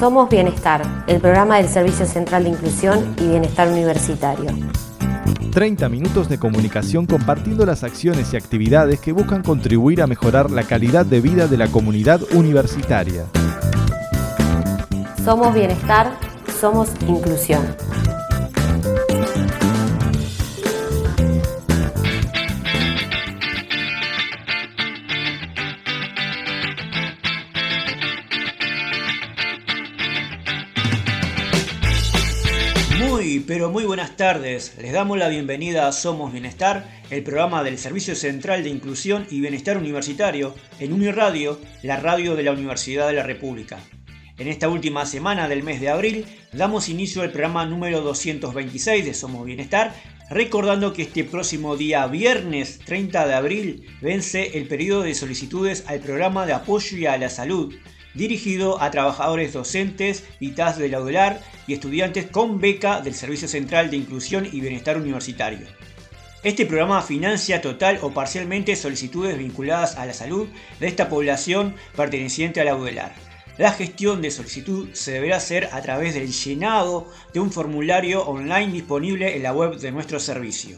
Somos Bienestar, el programa del Servicio Central de Inclusión y Bienestar Universitario. 30 minutos de comunicación compartiendo las acciones y actividades que buscan contribuir a mejorar la calidad de vida de la comunidad universitaria. Somos Bienestar, somos Inclusión. Pero muy buenas tardes, les damos la bienvenida a Somos Bienestar, el programa del Servicio Central de Inclusión y Bienestar Universitario en Uniradio, la radio de la Universidad de la República. En esta última semana del mes de abril damos inicio al programa número 226 de Somos Bienestar, recordando que este próximo día viernes 30 de abril vence el periodo de solicitudes al programa de apoyo a la salud, dirigido a trabajadores docentes, ITAS de la UDELAR y estudiantes con beca del Servicio Central de Inclusión y Bienestar Universitario. Este programa financia total o parcialmente solicitudes vinculadas a la salud de esta población perteneciente a la UDELAR. La gestión de solicitud se deberá hacer a través del llenado de un formulario online disponible en la web de nuestro servicio.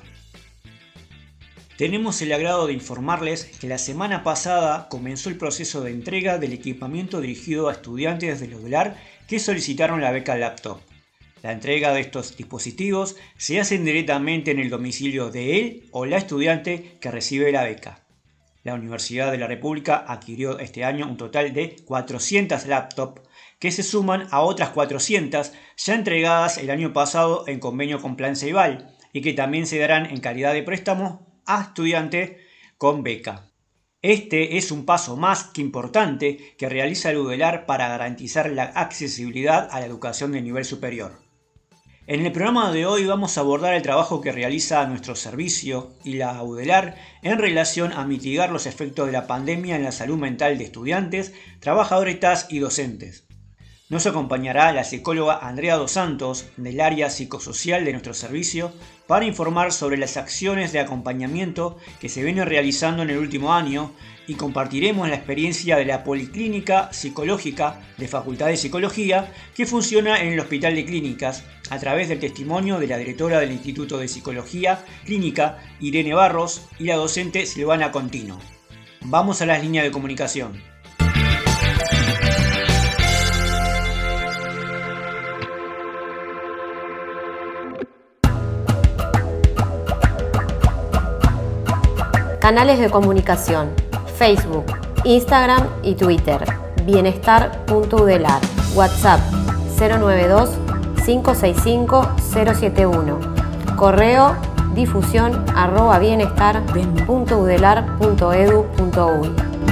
Tenemos el agrado de informarles que la semana pasada comenzó el proceso de entrega del equipamiento dirigido a estudiantes de la UDELAR que solicitaron la beca laptop. La entrega de estos dispositivos se hace directamente en el domicilio de él o la estudiante que recibe la beca. La Universidad de la República adquirió este año un total de 400 laptops que se suman a otras 400 ya entregadas el año pasado en convenio con Plan Ceibal y que también se darán en calidad de préstamo a estudiantes con beca. Este es un paso más que importante que realiza el UDELAR para garantizar la accesibilidad a la educación de nivel superior. En el programa de hoy vamos a abordar el trabajo que realiza nuestro servicio y la UDELAR en relación a mitigar los efectos de la pandemia en la salud mental de estudiantes, trabajadores TAS y docentes. Nos acompañará la psicóloga Andrea Dos Santos del área psicosocial de nuestro servicio para informar sobre las acciones de acompañamiento que se vienen realizando en el último año y compartiremos la experiencia de la Policlínica Psicológica de Facultad de Psicología que funciona en el Hospital de Clínicas a través del testimonio de la directora del Instituto de Psicología Clínica Irene Barros y la docente Silvana Contino. Vamos a las líneas de comunicación. Canales de comunicación: Facebook, Instagram y Twitter. Bienestar.udelar. WhatsApp 092-565-071. Correo difusión@bienestar.udelar.edu.uy.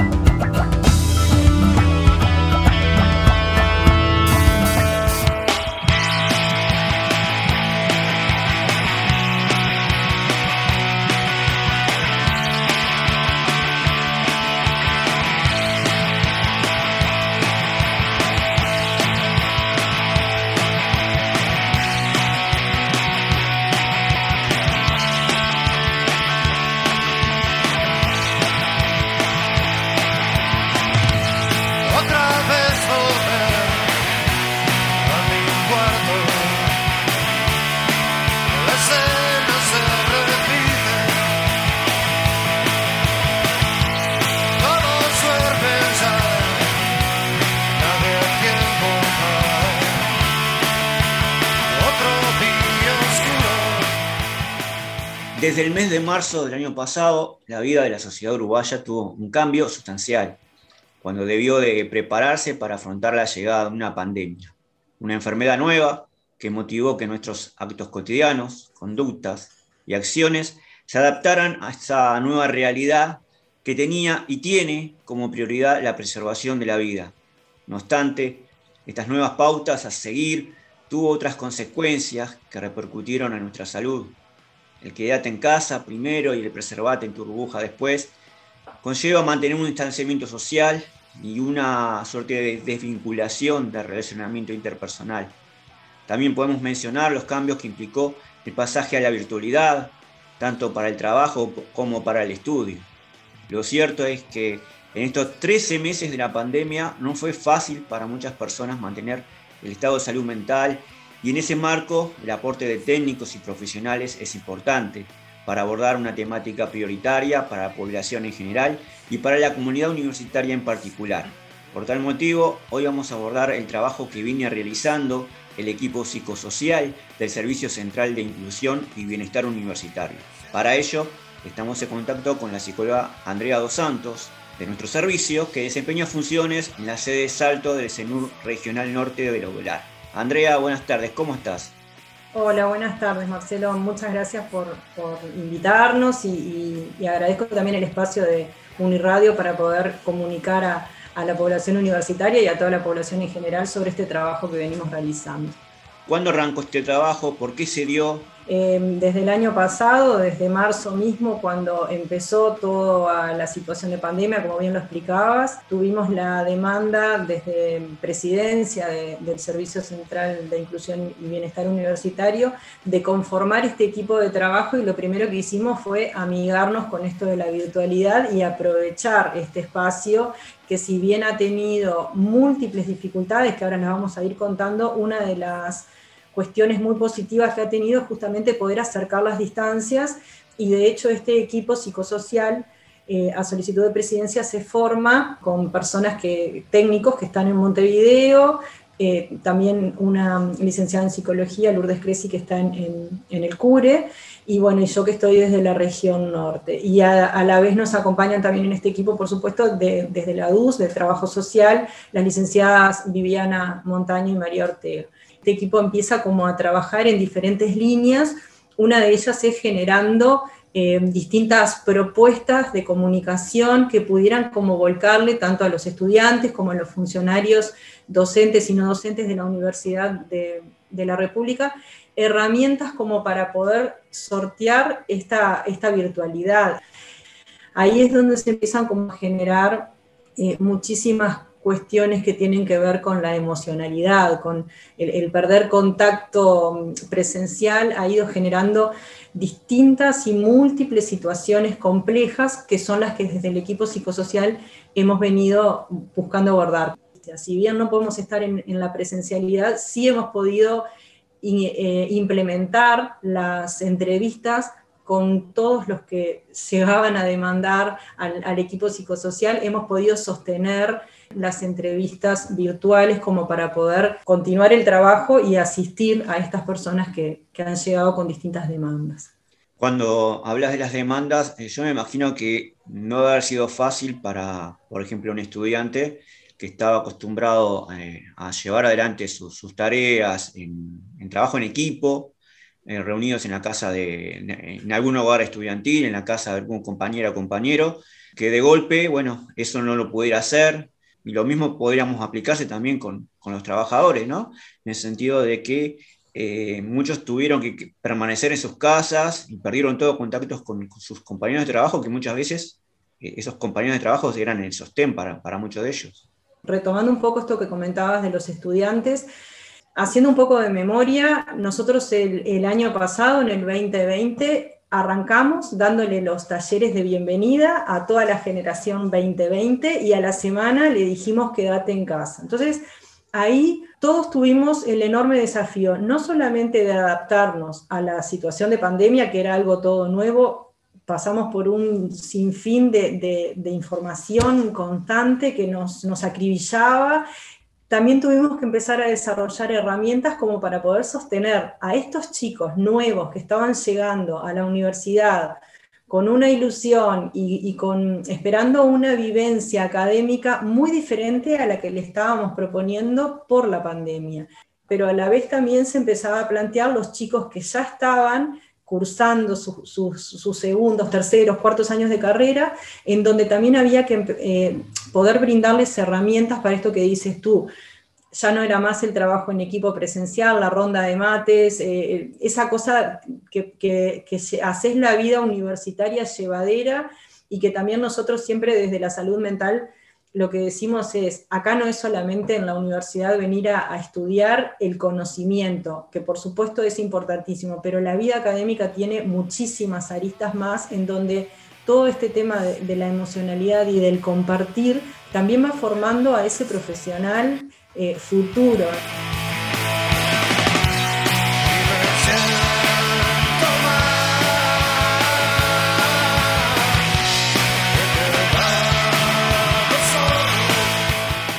Desde el mes de marzo del año pasado, la vida de la sociedad uruguaya tuvo un cambio sustancial, cuando debió de prepararse para afrontar la llegada de una pandemia, una enfermedad nueva que motivó que nuestros hábitos cotidianos, conductas y acciones se adaptaran a esta nueva realidad que tenía y tiene como prioridad la preservación de la vida. No obstante, estas nuevas pautas a seguir tuvo otras consecuencias que repercutieron en nuestra salud. El quédate en casa primero y el preservate en tu burbuja después, conlleva mantener un distanciamiento social y una suerte de desvinculación del relacionamiento interpersonal. También podemos mencionar los cambios que implicó el pasaje a la virtualidad, tanto para el trabajo como para el estudio. Lo cierto es que en estos 13 meses de la pandemia no fue fácil para muchas personas mantener el estado de salud mental, y en ese marco el aporte de técnicos y profesionales es importante para abordar una temática prioritaria para la población en general y para la comunidad universitaria en particular. Por tal motivo, hoy vamos a abordar el trabajo que viene realizando el equipo psicosocial del Servicio Central de Inclusión y Bienestar Universitario. Para ello, estamos en contacto con la psicóloga Andrea Dos Santos, de nuestro servicio, que desempeña funciones en la sede Salto del CENUR Regional Norte de Lobelar. Andrea, buenas tardes, ¿cómo estás? Hola, buenas tardes, Marcelo. Muchas gracias por invitarnos y agradezco también el espacio de Uniradio para poder comunicar a la población universitaria y a toda la población en general sobre este trabajo que venimos realizando. ¿Cuándo arrancó este trabajo? ¿Por qué se dio? Desde el año pasado, desde marzo mismo, cuando empezó toda la situación de pandemia, como bien lo explicabas, tuvimos la demanda desde Presidencia del Servicio Central de Inclusión y Bienestar Universitario de conformar este equipo de trabajo, y lo primero que hicimos fue amigarnos con esto de la virtualidad y aprovechar este espacio que, si bien ha tenido múltiples dificultades, que ahora las vamos a ir contando, una de las cuestiones muy positivas que ha tenido justamente poder acercar las distancias, y de hecho este equipo psicosocial a solicitud de Presidencia se forma con personas técnicos que están en Montevideo, también una licenciada en psicología, Lourdes Cresci, que está en el CURE, y bueno, y yo que estoy desde la región norte. Y a la vez nos acompañan también en este equipo, por supuesto, desde la DUS, del Trabajo Social, las licenciadas Viviana Montaño y María Ortega. Este equipo empieza como a trabajar en diferentes líneas. Una de ellas es generando distintas propuestas de comunicación que pudieran como volcarle tanto a los estudiantes como a los funcionarios docentes y no docentes de la Universidad de la República, herramientas como para poder sortear esta virtualidad. Ahí es donde se empiezan como a generar muchísimas cuestiones que tienen que ver con la emocionalidad, con el perder contacto presencial. Ha ido generando distintas y múltiples situaciones complejas que son las que desde el equipo psicosocial hemos venido buscando abordar. Si bien no podemos estar en la presencialidad, sí hemos podido implementar las entrevistas con todos los que llegaban a demandar al equipo psicosocial. Hemos podido sostener las entrevistas virtuales como para poder continuar el trabajo y asistir a estas personas que han llegado con distintas demandas. Cuando hablas de las demandas, yo me imagino que no debe haber sido fácil para, por ejemplo, un estudiante que estaba acostumbrado a llevar adelante sus tareas en trabajo en equipo, reunidos en la casa en algún hogar estudiantil, en la casa de algún compañero o compañero, que de golpe, bueno, eso no lo pudiera hacer. Y lo mismo podríamos aplicarse también con los trabajadores, ¿no? En el sentido de que muchos tuvieron que permanecer en sus casas y perdieron todos contactos con sus compañeros de trabajo, que muchas veces esos compañeros de trabajo eran el sostén para muchos de ellos. Retomando un poco esto que comentabas de los estudiantes, haciendo un poco de memoria, nosotros el año pasado, en el 2020, arrancamos dándole los talleres de bienvenida a toda la generación 2020 y a la semana le dijimos quédate en casa. Entonces, ahí todos tuvimos el enorme desafío, no solamente de adaptarnos a la situación de pandemia, que era algo todo nuevo, pasamos por un sinfín de información constante que nos acribillaba. También tuvimos que empezar a desarrollar herramientas como para poder sostener a estos chicos nuevos que estaban llegando a la universidad con una ilusión y esperando una vivencia académica muy diferente a la que le estábamos proponiendo por la pandemia. Pero a la vez también se empezaba a plantear los chicos que ya estaban cursando sus segundos, terceros, cuartos años de carrera, en donde también había que poder brindarles herramientas para esto que dices tú. Ya no era más el trabajo en equipo presencial, la ronda de mates, esa cosa que haces la vida universitaria llevadera, y que también nosotros siempre desde la salud mental lo que decimos es, acá no es solamente en la universidad venir a estudiar el conocimiento, que por supuesto es importantísimo, pero la vida académica tiene muchísimas aristas más en donde todo este tema de la emocionalidad y del compartir también va formando a ese profesional futuro.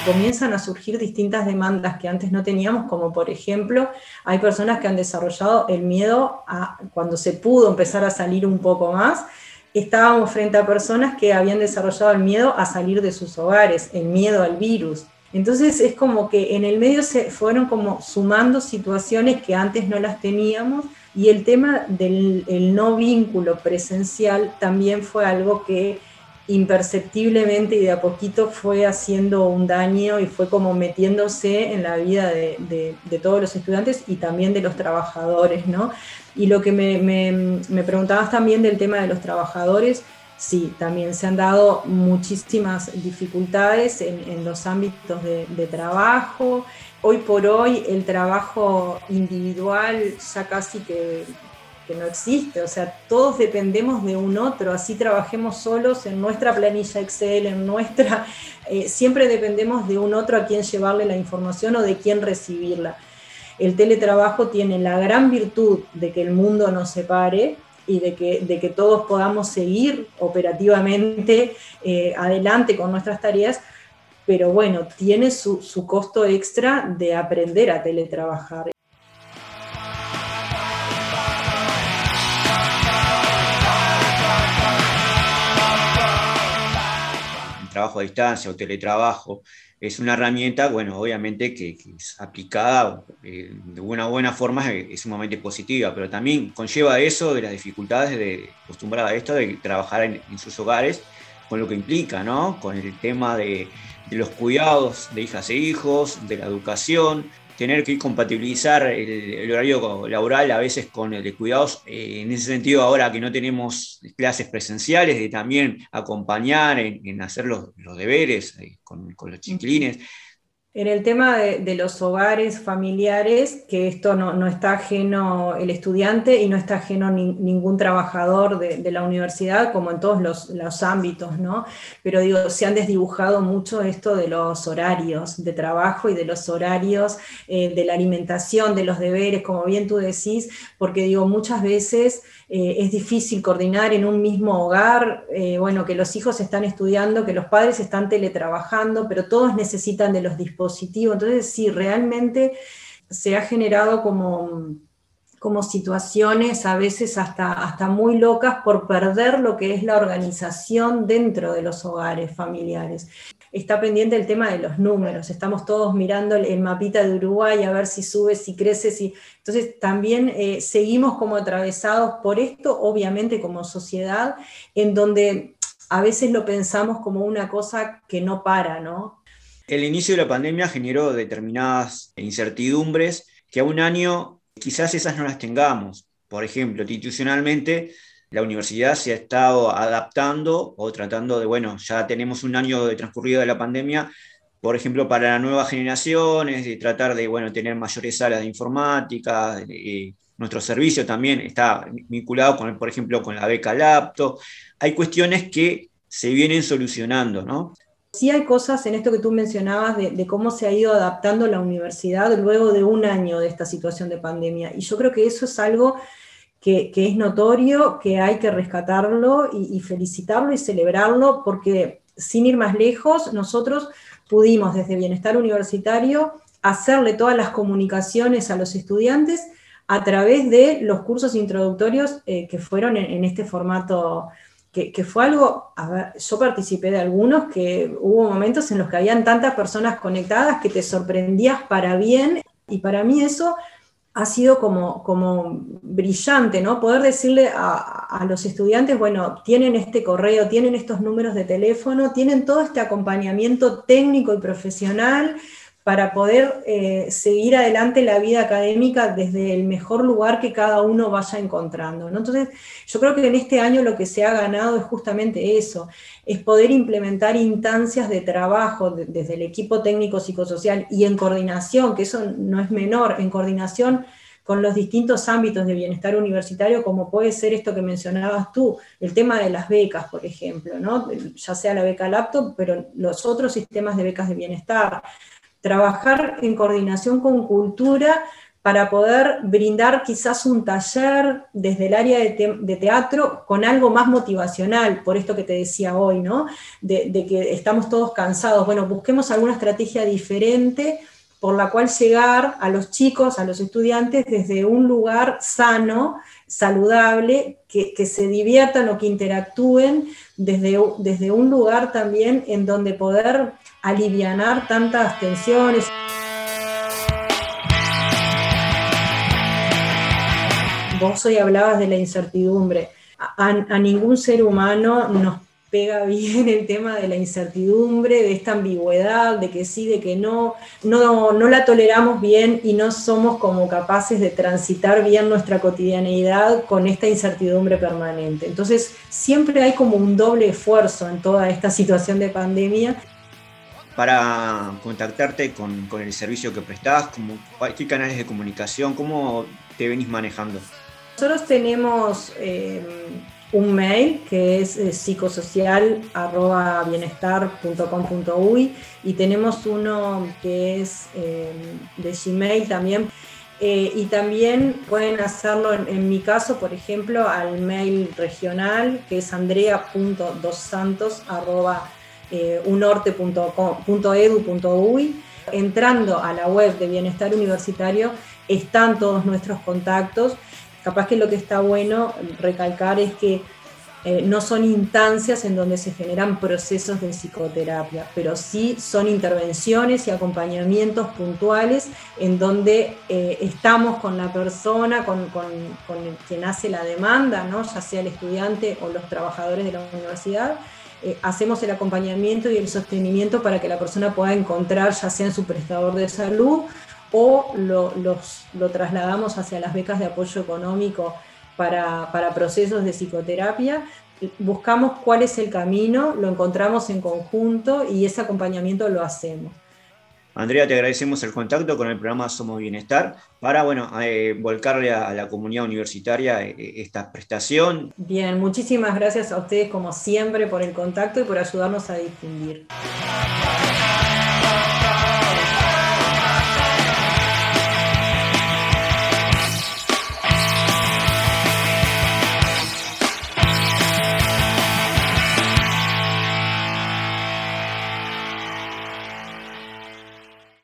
comienzan a surgir distintas demandas que antes no teníamos, como por ejemplo, hay personas que han desarrollado el miedo a, cuando se pudo empezar a salir un poco más, estábamos frente a personas que habían desarrollado el miedo a salir de sus hogares, el miedo al virus. Entonces es como que en el medio se fueron como sumando situaciones que antes no las teníamos, y el tema del no vínculo presencial también fue algo que imperceptiblemente y de a poquito fue haciendo un daño y fue como metiéndose en la vida de todos los estudiantes y también de los trabajadores, ¿no? Y lo que me preguntabas también del tema de los trabajadores, sí, también se han dado muchísimas dificultades en los ámbitos de trabajo. Hoy por hoy el trabajo individual ya casi que no existe, o sea, todos dependemos de un otro, así trabajemos solos en nuestra planilla Excel, siempre dependemos de un otro a quien llevarle la información o de quién recibirla. El teletrabajo tiene la gran virtud de que el mundo nos separe y de que todos podamos seguir operativamente adelante con nuestras tareas, pero bueno, tiene su costo extra de aprender a teletrabajar. Trabajo a distancia o teletrabajo es una herramienta, bueno, obviamente que es aplicada de una buena forma, es sumamente positiva, pero también conlleva eso de las dificultades de acostumbrar a esto de trabajar en sus hogares, con lo que implica, ¿no? Con el tema de los cuidados de hijas e hijos, de la educación, tener que compatibilizar el horario laboral a veces con el de cuidados, en ese sentido ahora que no tenemos clases presenciales, de también acompañar en hacer los deberes con los chiquilines. En el tema de los hogares familiares, que esto no está ajeno el estudiante y no está ajeno ningún trabajador de la universidad, como en todos los ámbitos, ¿no? Pero digo, se han desdibujado mucho esto de los horarios de trabajo y de los horarios de la alimentación, de los deberes, como bien tú decís, porque digo, muchas veces es difícil coordinar en un mismo hogar, bueno, que los hijos están estudiando, que los padres están teletrabajando, pero todos necesitan de los dispositivos. Entonces, sí, realmente se ha generado como situaciones a veces hasta muy locas por perder lo que es la organización dentro de los hogares familiares. Está pendiente el tema de los números, estamos todos mirando el mapita de Uruguay a ver si sube, si crece, entonces también seguimos como atravesados por esto, obviamente como sociedad, en donde a veces lo pensamos como una cosa que no para, ¿no? El inicio de la pandemia generó determinadas incertidumbres que a un año quizás esas no las tengamos. Por ejemplo, institucionalmente, la universidad se ha estado adaptando o tratando de, bueno, ya tenemos un año de transcurrido de la pandemia, por ejemplo, para las nuevas generaciones, de tratar de, bueno, tener mayores salas de informática. Nuestro servicio también está vinculado, por ejemplo, con la beca Laptop. Hay cuestiones que se vienen solucionando, ¿no? Sí hay cosas en esto que tú mencionabas de cómo se ha ido adaptando la universidad luego de un año de esta situación de pandemia, y yo creo que eso es algo que es notorio, que hay que rescatarlo y felicitarlo y celebrarlo, porque sin ir más lejos, nosotros pudimos desde Bienestar Universitario hacerle todas las comunicaciones a los estudiantes a través de los cursos introductorios que fueron en este formato, que fue algo, a ver, yo participé de algunos, que hubo momentos en los que habían tantas personas conectadas que te sorprendías para bien, y para mí eso ha sido como brillante, ¿no? Poder decirle a los estudiantes, bueno, tienen este correo, tienen estos números de teléfono, tienen todo este acompañamiento técnico y profesional para poder seguir adelante la vida académica desde el mejor lugar que cada uno vaya encontrando, ¿no? Entonces, yo creo que en este año lo que se ha ganado es justamente eso, es poder implementar instancias de trabajo desde el equipo técnico psicosocial y en coordinación, que eso no es menor, en coordinación con los distintos ámbitos de bienestar universitario, como puede ser esto que mencionabas tú, el tema de las becas, por ejemplo, ¿no? Ya sea la beca Laptop, pero los otros sistemas de becas de bienestar. Trabajar en coordinación con cultura para poder brindar quizás un taller desde el área de teatro con algo más motivacional, por esto que te decía hoy, ¿no? De que estamos todos cansados. Bueno, busquemos alguna estrategia diferente por la cual llegar a los chicos, a los estudiantes, desde un lugar sano, saludable, que se diviertan o que interactúen desde un lugar también en donde poder alivianar tantas tensiones. Vos hoy hablabas de la incertidumbre. A ningún ser humano nos pega bien el tema de la incertidumbre, de esta ambigüedad, de que sí, de que no la toleramos bien y no somos como capaces de transitar bien nuestra cotidianeidad con esta incertidumbre permanente. Entonces, siempre hay como un doble esfuerzo en toda esta situación de pandemia. Para contactarte con el servicio que prestás, ¿qué canales de comunicación, cómo te venís manejando? Nosotros tenemos un mail que es psicosocial@bienestar.com.uy y tenemos uno que es de Gmail también. Y también pueden hacerlo, en mi caso, por ejemplo, al mail regional, que es andrea.dossantos@unorte.edu.uy. Entrando a la web de Bienestar Universitario están todos nuestros contactos. Capaz que lo que está bueno recalcar es que no son instancias en donde se generan procesos de psicoterapia, pero sí son intervenciones y acompañamientos puntuales en donde estamos con la persona, con quien hace la demanda, ¿no? Ya sea el estudiante o los trabajadores de la universidad. Hacemos el acompañamiento y el sostenimiento para que la persona pueda encontrar, ya sea en su prestador de salud, o lo trasladamos hacia las becas de apoyo económico para procesos de psicoterapia. Buscamos cuál es el camino, lo encontramos en conjunto y ese acompañamiento lo hacemos. Andrea, te agradecemos el contacto con el programa Somos Bienestar para volcarle a la comunidad universitaria esta prestación. Bien, muchísimas gracias a ustedes como siempre por el contacto y por ayudarnos a difundir.